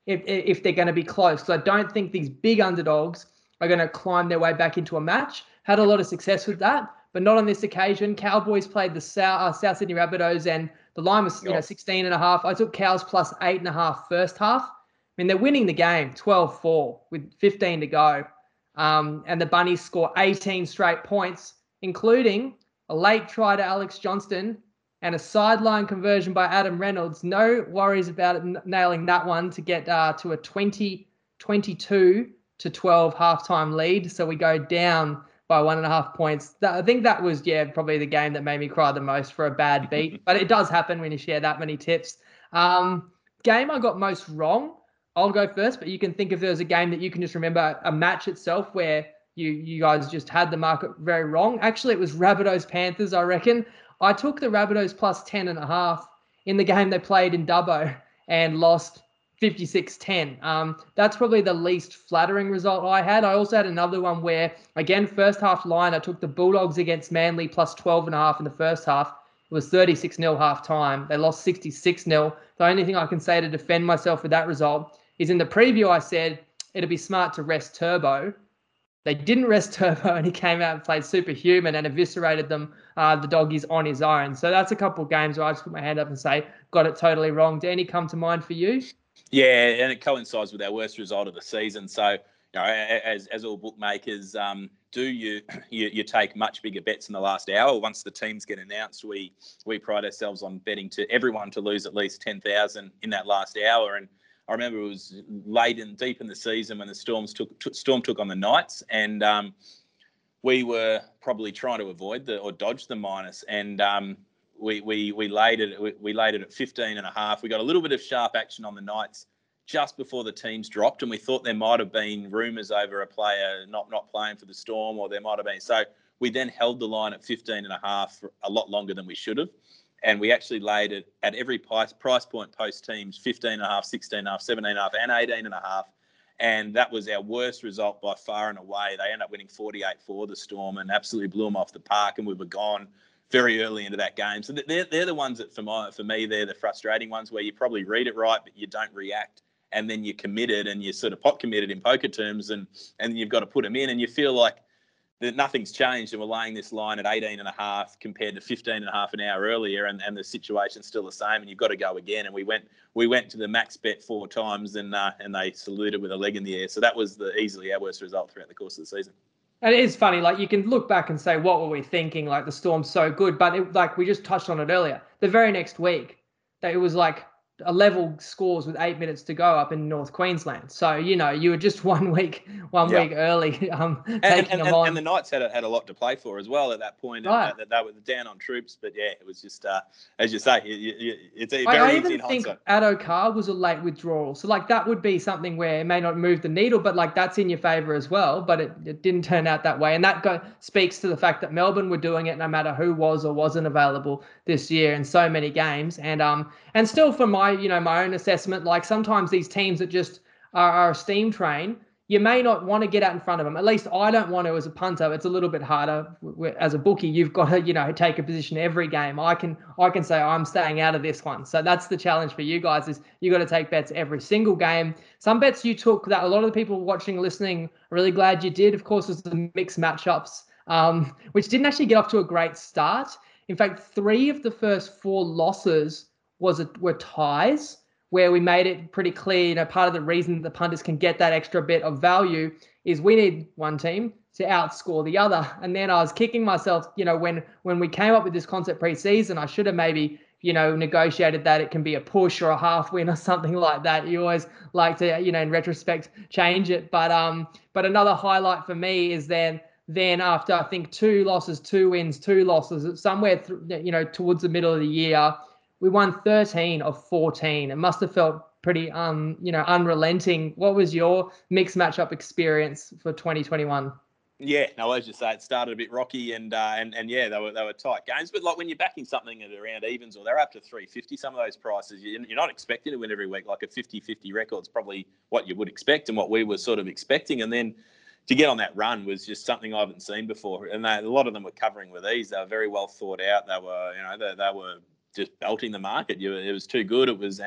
if they're going to be close. Because I don't think these big underdogs are going to climb their way back into a match. Had a lot of success with that, but not on this occasion. Cowboys played the South Sydney Rabbitohs, and the line was 16.5. I took Cows plus 8.5 first half. I mean, they're winning the game 12-4 with 15 to go. And the Bunnies score 18 straight points, including a late try to Alex Johnston and a sideline conversion by Adam Reynolds. No worries about it nailing that one to get to a 22-12 halftime lead. So we go down by 1.5 points. I think that was, probably the game that made me cry the most for a bad beat. But it does happen when you share that many tips. Game I got most wrong. I'll go first, but you can think if there's a game that you can just remember, a match itself where you guys just had the market very wrong. Actually, it was Rabbitohs Panthers, I reckon. I took the Rabbitohs plus 10.5 in the game they played in Dubbo and lost 56-10. That's probably the least flattering result I had. I also had another one where, again, first half line, I took the Bulldogs against Manly plus 12.5 in the first half. It was 36-0 half time. They lost 66-0. The only thing I can say to defend myself with that result is in the preview I said it'd be smart to rest Turbo. They didn't rest Turbo, and he came out and played superhuman and eviscerated them, the doggies, on his own. So that's a couple of games where I just put my hand up and say, got it totally wrong. Do any come to mind for you? Yeah, and it coincides with our worst result of the season. So, as all bookmakers do, you take much bigger bets in the last hour. Once the teams get announced, we pride ourselves on betting to everyone to lose at least 10,000 in that last hour. And I remember it was deep in the season when the Storm took on the Knights, and we were probably trying to avoid or dodge the minus, and we laid it at 15.5. We got a little bit of sharp action on the Knights just before the teams dropped, and we thought there might have been rumours over a player not playing for the Storm, or there might have been. So we then held the line at 15.5 for a lot longer than we should have. And we actually laid it at every price point post teams, 15.5, 16.5, 17.5, and 18.5. And that was our worst result by far and away. They ended up winning 48-4, the Storm, and absolutely blew them off the park, and we were gone very early into that game. So they're the ones that, for me, they're the frustrating ones where you probably read it right, but you don't react. And then you're committed, and you're sort of pot committed in poker terms, and you've got to put them in, and you feel like that nothing's changed, and we're laying this line at 18.5 compared to 15.5 an hour earlier, and the situation's still the same, and you've got to go again. And we went to the max bet 4 times, and they saluted with a leg in the air. So that was easily our worst result throughout the course of the season. And it is funny, like you can look back and say, what were we thinking? Like the Storm's so good, but like we just touched on it earlier. The very next week, it was like a level scores with 8 minutes to go up in North Queensland. So, you were just one week early taking them on. And the Knights had a lot to play for as well at that point. Right. And they were down on troops. But, yeah, it was just, as you say, it's very I easy even in hindsight. think Addo Carr was a late withdrawal. So, like, that would be something where it may not move the needle, but, like, that's in your favour as well. But it didn't turn out that way. And that speaks to the fact that Melbourne were doing it no matter who was or wasn't available this year in so many games. And still, for my own assessment, like sometimes these teams that just are a steam train, you may not want to get out in front of them. At least I don't want to as a punter. It's a little bit harder. As a bookie, you've got to, take a position every game. I can say I'm staying out of this one. So that's the challenge for you guys, is you got to take bets every single game. Some bets you took that a lot of the people watching, listening, are really glad you did, of course, was the mixed matchups, which didn't actually get off to a great start. In fact, 3 of the first 4 losses were ties, where we made it pretty clear, part of the reason the punters can get that extra bit of value is we need one team to outscore the other. And then I was kicking myself, when we came up with this concept pre-season, I should have maybe, negotiated that it can be a push or a half win or something like that. You always like to, in retrospect, change it. But another highlight for me is then after, I think, 2 losses, 2 wins, 2 losses, somewhere, towards the middle of the year, we won 13 of 14. It must have felt pretty, unrelenting. What was your mixed matchup experience for 2021? Yeah, no, as you say, it started a bit rocky, and yeah, they were tight games. But like when you're backing something at around evens, or they're up to 350, some of those prices, you're not expecting to win every week. Like a 50-50 record's probably what you would expect and what we were sort of expecting. And then to get on that run was just something I haven't seen before. And a lot of them were covering with ease. They were very well thought out. They were, they were just belting the market. It was too good. It was, and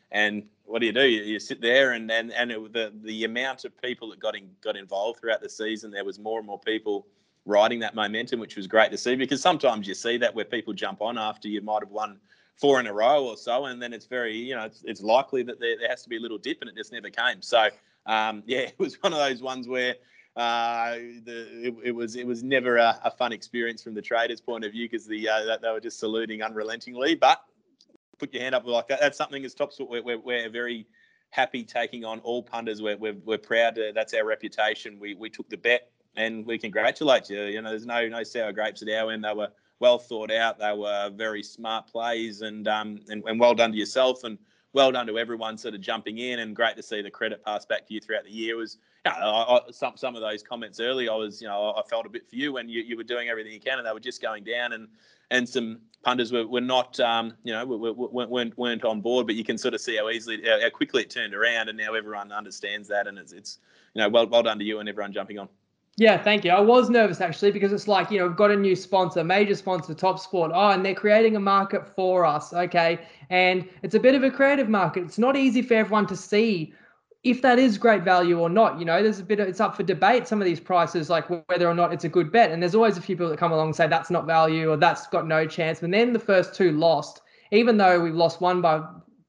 And what do? You sit there and the amount of people that got involved throughout the season, there was more and more people riding that momentum, which was great to see, because sometimes you see that where people jump on after you might have won 4 in a row or so, and then it's very, it's likely that there has to be a little dip, and it just never came. So, it was one of those ones where it was never a fun experience from the traders' point of view, because they were just saluting unrelentingly. But put your hand up like that. That's something as Top Sport we're very happy taking on all punters. We're proud to, that's our reputation. We took the bet, and we congratulate you. There's no sour grapes at our end. They were well thought out. They were very smart plays, and well done to yourself, and well done to everyone sort of jumping in, and great to see the credit passed back to you throughout the year. It was some of those comments early. I felt a bit for you when you were doing everything you can, and they were just going down, and some punters were not, weren't on board. But you can sort of see how quickly it turned around, and now everyone understands that, and it's well done to you and everyone jumping on. Yeah, thank you. I was nervous actually, because it's like, we've got a new sponsor, major sponsor, Top Sport. Oh, and they're creating a market for us. Okay. And it's a bit of a creative market. It's not easy for everyone to see if that is great value or not. It's up for debate, some of these prices, like whether or not it's a good bet. And there's always a few people that come along and say that's not value, or that's got no chance. And then the first two lost, even though we've lost one by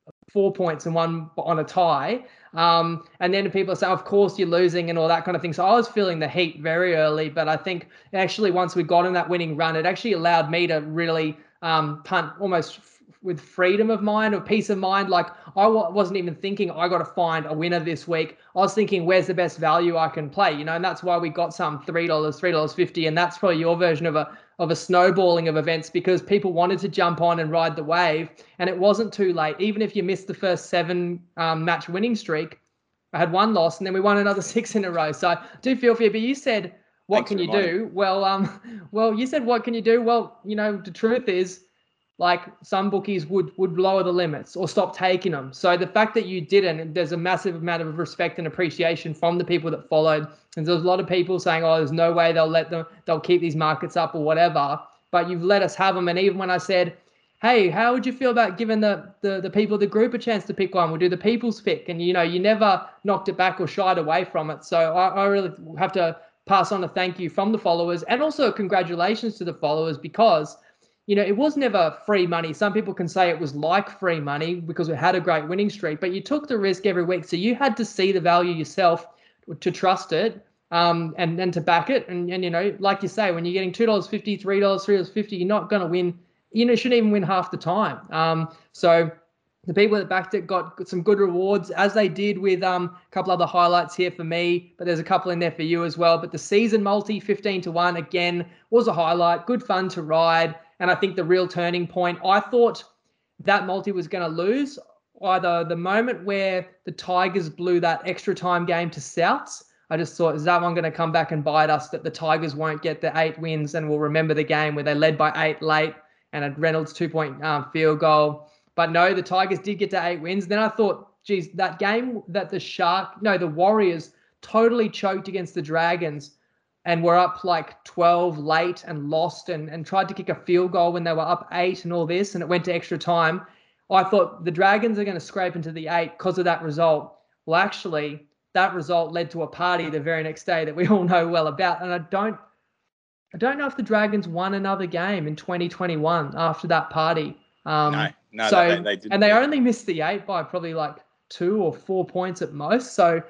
4 points and one on a tie. And then people say, of course you're losing and all that kind of thing. So I was feeling the heat very early, but I think actually once we got in that winning run, it actually allowed me to really punt almost with freedom of mind or peace of mind. Like I wasn't even thinking I got to find a winner this week. I was thinking, where's the best value I can play? And that's why we got some $3, $3.50. And that's probably your version of a snowballing of events, because people wanted to jump on and ride the wave, and it wasn't too late. Even if you missed the first 7 match winning streak, I had 1 loss, and then we won another 6 in a row. So I do feel for you. But you said, what can you do? Well, you said, what can you do? Well, the truth is, like, some bookies would lower the limits or stop taking them. So the fact that you didn't, there's a massive amount of respect and appreciation from the people that followed. And there's a lot of people saying, oh, there's no way they'll keep these markets up or whatever. But you've let us have them. And even when I said, hey, how would you feel about giving the people of the group a chance to pick one? We'll do the people's pick. And, you never knocked it back or shied away from it. So I really have to pass on a thank you from the followers, and also congratulations to the followers, because it was never free money. Some people can say it was like free money because we had a great winning streak, but you took the risk every week. So you had to see the value yourself to trust it, and then to back it. And like you say, when you're getting $2.50, $3, $3.50, you're not going to win. You shouldn't even win half the time. So the people that backed it got some good rewards, as they did with a couple other highlights here for me, but there's a couple in there for you as well. But the season multi 15-1 again was a highlight, good fun to ride. And I think the real turning point, I thought that multi was going to lose either the moment where the Tigers blew that extra time game to Souths. I just thought, is that one going to come back and bite us, that the Tigers won't get the 8 wins, and we'll remember the game where they led by 8 late and a Reynolds 2-point field goal. But no, the Tigers did get to 8 wins. Then I thought, geez, that game that the Warriors totally choked against the Dragons and were up like 12 late and lost and tried to kick a field goal when they were up 8 and all this, and it went to extra time. I thought the Dragons are going to scrape into the 8 because of that result. Well, actually, that result led to a party the very next day that we all know well about. And I don't know if the Dragons won another game in 2021 after that party. No, so they didn't. And they only missed the 8 by probably like 2 or 4 points at most. So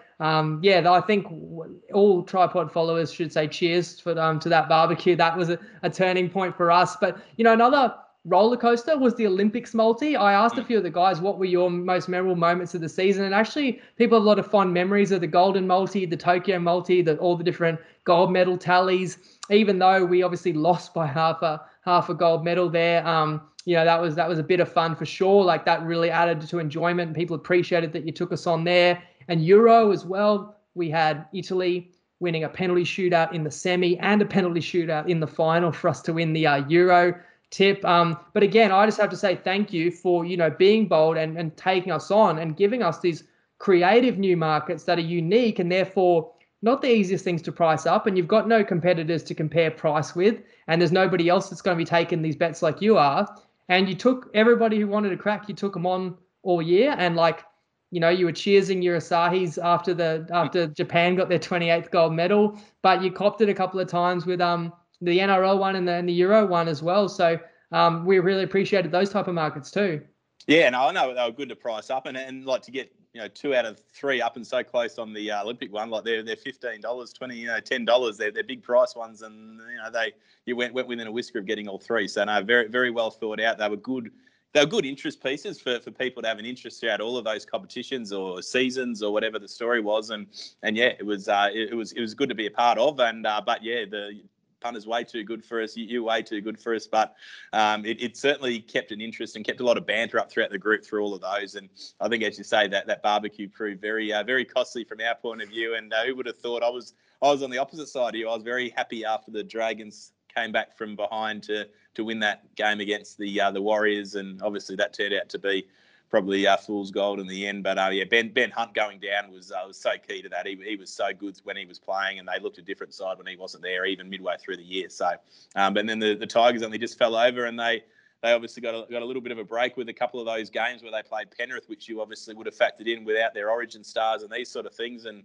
I think all Tripod followers should say cheers for to that barbecue. That was a turning point for us. But another roller coaster was the Olympics multi. I asked a few of the guys, what were your most memorable moments of the season? And actually, people have a lot of fond memories of the Golden multi, the Tokyo multi, all the different gold medal tallies. Even though we obviously lost by half a gold medal there, that was a bit of fun for sure. Like, that really added to enjoyment. People appreciated that you took us on there. And Euro as well, we had Italy winning a penalty shootout in the semi and a penalty shootout in the final for us to win the Euro tip. But again, I just have to say thank you for being bold and taking us on and giving us these creative new markets that are unique and therefore not the easiest things to price up. And you've got no competitors to compare price with, and there's nobody else that's going to be taking these bets like you are. And you took everybody who wanted to crack, you took them on all year. And like, you know, you were cheersing your Asahis after Japan got their 28th gold medal, but you copped it a couple of times with the NRL one and the Euro one as well. So we really appreciated those type of markets too. Yeah, no, I know they were good to price up, and like to get 2 out of 3 up and so close on the Olympic one, like they're $15, $20, $10. They're big price ones, and you went within a whisker of getting all 3. So no, very very well thought out. They were good. They were good interest pieces for people to have an interest throughout all of those competitions or seasons or whatever the story was, and yeah, it was good to be a part of, and but yeah, the punter's way too good for us. You're way too good for us. But it certainly kept an interest and kept a lot of banter up throughout the group through all of those. And I think, as you say, that barbecue proved very very costly from our point of view. And who would have thought? I was on the opposite side of you. I was very happy after the Dragons came back from behind to win that game against the Warriors, and obviously that turned out to be probably fool's gold in the end. But yeah, Ben Hunt going down was so key to that. He was so good when he was playing, and they looked a different side when he wasn't there, even midway through the year. So, but then the Tigers only just fell over, and they obviously got a little bit of a break with a couple of those games where they played Penrith, which you obviously would have factored in without their Origin stars and these sort of things. And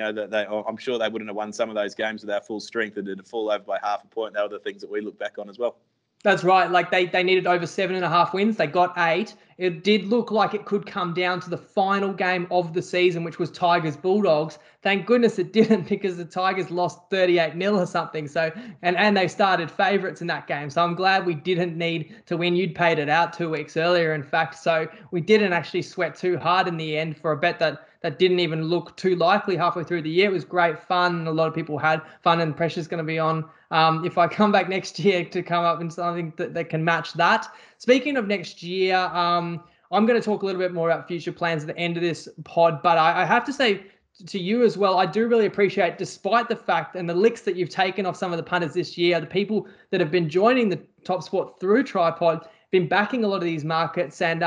I'm sure they wouldn't have won some of those games with our full strength and to fall over by half a point. They were the things that we look back on as well. That's right. Like they needed over 7.5 wins. They got 8. It did look like it could come down to the final game of the season, which was Tigers Bulldogs. Thank goodness it didn't, because the Tigers lost 38-0 or something. So and they started favourites in that game. So I'm glad we didn't need to win. You'd paid it out 2 weeks earlier, in fact. So we didn't actually sweat too hard in the end for a bet that didn't even look too likely halfway through the year. It was great fun. A lot of people had fun, and pressure's going to be on if I come back next year to come up with something that can match that. Speaking of next year, I'm going to talk a little bit more about future plans at the end of this pod, but I have to say to you as well, I do really appreciate, despite the fact and the licks that you've taken off some of the punters this year, the people that have been joining the Top Sport through Tripod, been backing a lot of these markets, and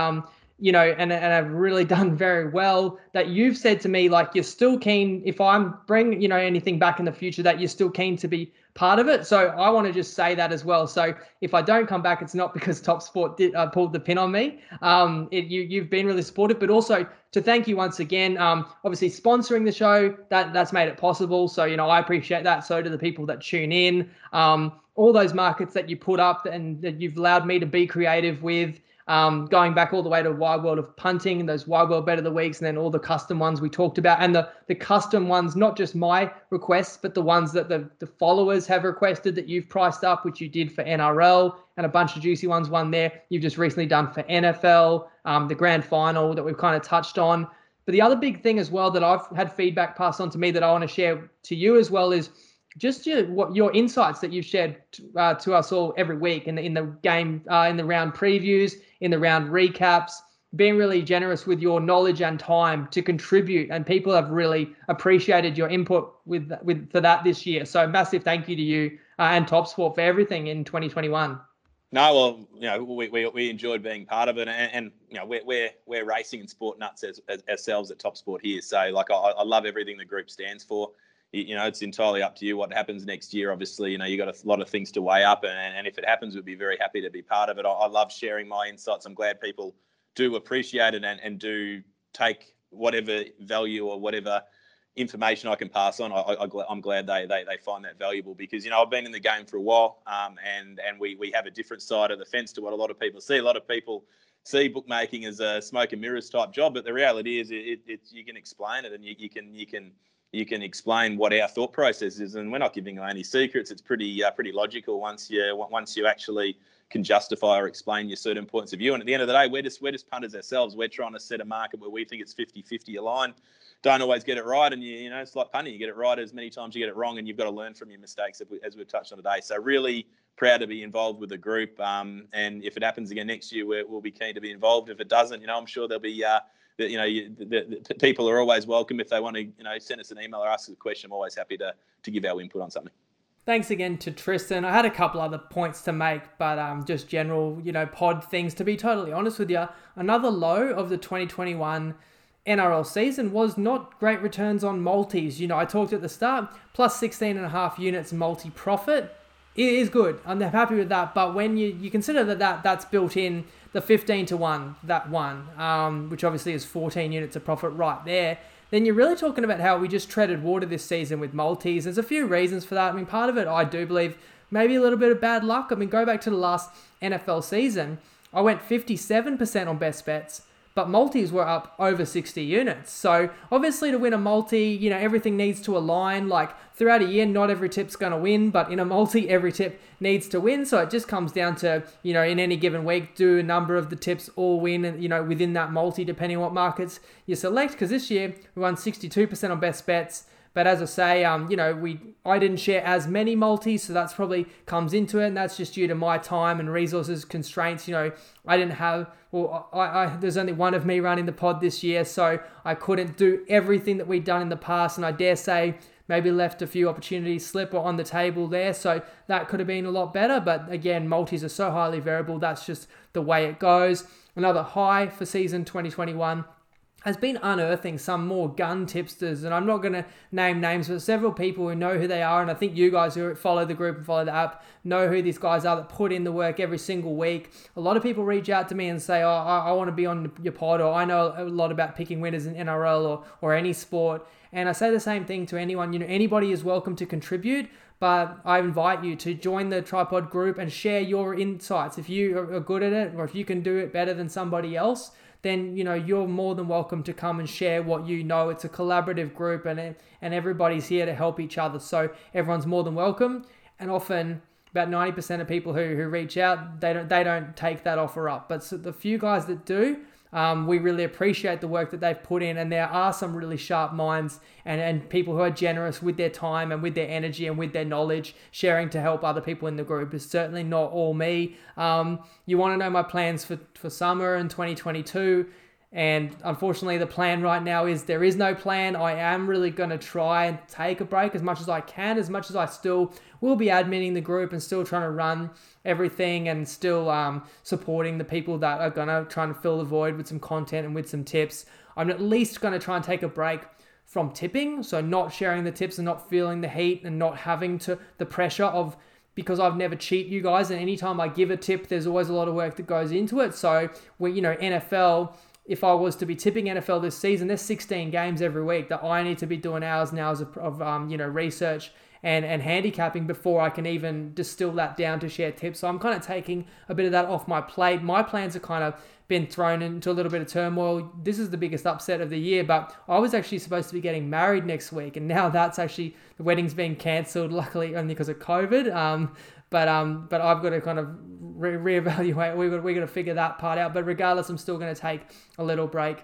and I've really done very well, that you've said to me, like, you're still keen, if I'm bringing, anything back in the future, that you're still keen to be part of it. So I want to just say that as well. So if I don't come back, it's not because Top Sport pulled the pin on me. You've been really supportive, but also to thank you once again. Obviously sponsoring the show, that's made it possible. So, I appreciate that. So do the people that tune in. All those markets that you put up and that you've allowed me to be creative with. Going back all the way to Wide World of Punting, those Wide World Bet of the Weeks, and then all the custom ones we talked about, and the custom ones, not just my requests, but the ones that the followers have requested that you've priced up, which you did for NRL, and a bunch of juicy ones one there you've just recently done for NFL, the grand final that we've kind of touched on. But the other big thing as well that I've had feedback passed on to me that I want to share to you as well is just your insights that you've shared to us all every week in the game, in the round previews, in the round recaps, being really generous with your knowledge and time to contribute. And people have really appreciated your input for that this year. So massive thank you to you and Top Sport for everything in 2021. No, well, we enjoyed being part of it, and we're racing and sport nuts as ourselves at Top Sport here. So like I love everything the group stands for. It's entirely up to you what happens next year. Obviously, you got a lot of things to weigh up, and if it happens, we'd be very happy to be part of it. I love sharing my insights. I'm glad people do appreciate it and do take whatever value or whatever information I can pass on. I'm glad they find that valuable, because I've been in the game for a while, and we have a different side of the fence to what a lot of people see. A lot of people see bookmaking as a smoke and mirrors type job, but the reality is you can explain it, and you can explain what our thought process is, and we're not giving away any secrets. It's pretty logical once you actually can justify or explain your certain points of view. And at the end of the day, we're just punters ourselves. We're trying to set a market where we think it's 50-50 a line. Don't always get it right, and it's like punting. You get it right as many times you get it wrong, and you've got to learn from your mistakes, as we've touched on today. So really proud to be involved with the group, and if it happens again next year, we'll be keen to be involved. If it doesn't, I'm sure there'll be the people are always welcome. If they want to send us an email or ask us a question, I'm always happy to give our input on something. Thanks again to Tristan. I had a couple other points to make, but just general pod things. To be totally honest with you, another low of the 2021 NRL season was not great returns on multis. I talked at the start, plus 16.5 units multi-profit It is good. I'm happy with that. But when you consider that's built in the 15-1, that one, which obviously is 14 units of profit right there, then you're really talking about how we just treaded water this season with multis. There's a few reasons for that. I mean, part of it, I do believe, maybe a little bit of bad luck. I mean, go back to the last NFL season. I went 57% on best bets, but multis were up over 60 units. So obviously to win a multi, everything needs to align. Like throughout a year, not every tip's going to win, but in a multi, every tip needs to win. So it just comes down to, in any given week, do a number of the tips all win, and, within that multi, depending on what markets you select. Because this year we won 62% on best bets. But as I say, I didn't share as many multis, so that's probably comes into it, and that's just due to my time and resources constraints. I didn't have, there's only one of me running the pod this year, so I couldn't do everything that we'd done in the past, and I dare say maybe left a few opportunities slip on the table there, so that could have been a lot better. But again, multis are so highly variable, that's just the way it goes. Another high for season 2021 has been unearthing some more gun tipsters, and I'm not going to name names, but several people who know who they are, and I think you guys who follow the group and follow the app know who these guys are that put in the work every single week. A lot of people reach out to me and say, I want to be on your pod, or I know a lot about picking winners in NRL or any sport, and I say the same thing to anyone. Anybody is welcome to contribute, but I invite you to join the Tripod group and share your insights. If you are good at it, or if you can do it better than somebody else, then you're more than welcome to come and share what you know. It's a collaborative group, and everybody's here to help each other, so everyone's more than welcome. And often about 90% of people who reach out, they don't take that offer up, but so the few guys that do, we really appreciate the work that they've put in, and there are some really sharp minds and people who are generous with their time and with their energy and with their knowledge, sharing to help other people in the group. Is certainly not all me. You want to know my plans for summer in 2022, and unfortunately the plan right now is there is no plan. I am really going to try and take a break as much as I can, as much as I still will be adminning the group and still trying to run everything, and still supporting the people that are going to try and fill the void with some content and with some tips. I'm at least going to try and take a break from tipping, so not sharing the tips and not feeling the heat and not having the pressure of, because I've never cheat you guys, and anytime I give a tip, there's always a lot of work that goes into it. So NFL, if I was to be tipping NFL this season, there's 16 games every week that I need to be doing hours and hours of research and handicapping before I can even distill that down to share tips. So I'm kind of taking a bit of that off my plate. My plans have kind of been thrown into a little bit of turmoil. This is the biggest upset of the year, but I was actually supposed to be getting married next week, and now that's actually, the wedding's been cancelled, luckily only because of COVID. But I've got to kind of reevaluate. We got to figure that part out. But regardless, I'm still going to take a little break.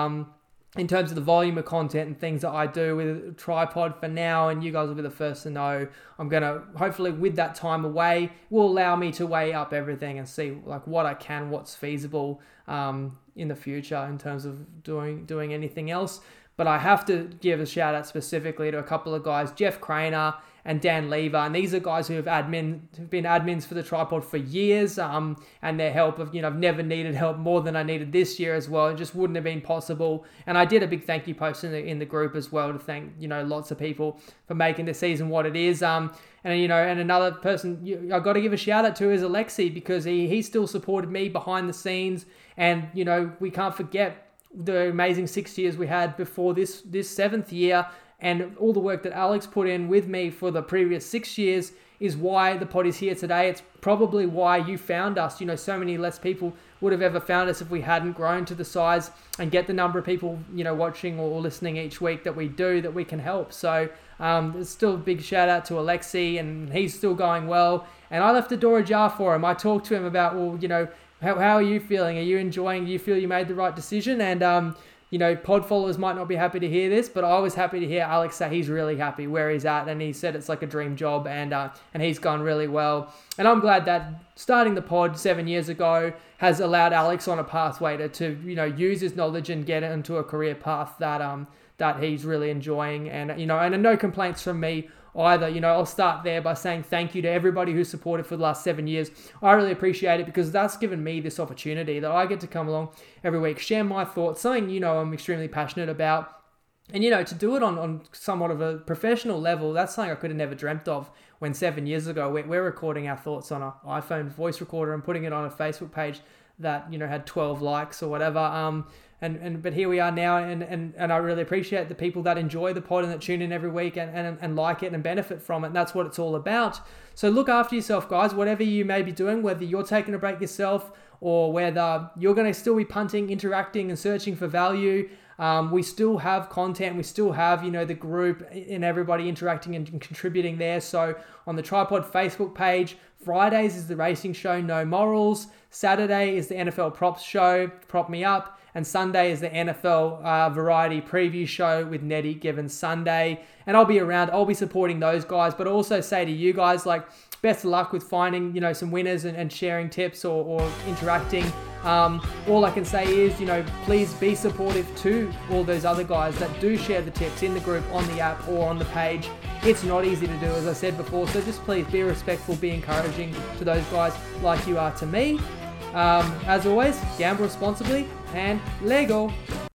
In terms of the volume of content and things that I do with Tripod for now, and you guys will be the first to know. I'm going to, hopefully with that time away, will allow me to weigh up everything and see like what I can, what's feasible in the future in terms of doing anything else. But I have to give a shout out specifically to a couple of guys, Jeff Craner and Dan Lever, and these are guys who have been admins for the Tripod for years, and their help of, I've never needed help more than I needed this year as well. It just wouldn't have been possible. And I did a big thank you post in the group as well to thank, lots of people for making the season what it is. And another person I got to give a shout out to is Alexi, because he still supported me behind the scenes, and we can't forget the amazing 6 years we had before this 7th year, and all the work that Alex put in with me for the previous 6 years is why the pod is here today. It's probably why you found us. So many less people would have ever found us if we hadn't grown to the size and get the number of people, watching or listening each week that we do, that we can help. So there's still a big shout out to Alexi, and he's still going well. And I left the door ajar for him. I talked to him about, how are you feeling? Are you enjoying? Do you feel you made the right decision? And, pod followers might not be happy to hear this, but I was happy to hear Alex say he's really happy where he's at. And he said it's like a dream job, and he's gone really well. And I'm glad that starting the pod 7 years ago has allowed Alex on a pathway to use his knowledge and get into a career path that he's really enjoying. And, and no complaints from me either. I'll start there by saying thank you to everybody who supported for the last 7 years. I really appreciate it, because that's given me this opportunity that I get to come along every week, share my thoughts, something I'm extremely passionate about, And, to do it on somewhat of a professional level, that's something I could have never dreamt of when 7 years ago we're recording our thoughts on an iPhone voice recorder and putting it on a Facebook page that, had 12 likes or whatever. But here we are now, and I really appreciate the people that enjoy the pod and that tune in every week and like it and benefit from it. And that's what it's all about. So look after yourself, guys, whatever you may be doing, whether you're taking a break yourself or whether you're going to still be punting, interacting and searching for value. We still have content. We still have, the group and everybody interacting and contributing there. So on the Tripod Facebook page, Fridays is the racing show, No Morals. Saturday is the NFL props show, Prop Me Up. And Sunday is the NFL variety preview show with Nettie Given Sunday. And I'll be around. I'll be supporting those guys. But also say to you guys, best of luck with finding, some winners and sharing tips or interacting. All I can say is, please be supportive to all those other guys that do share the tips in the group, on the app or on the page. It's not easy to do, as I said before. So just please be respectful, be encouraging to those guys like you are to me. As always, gamble responsibly and Lego.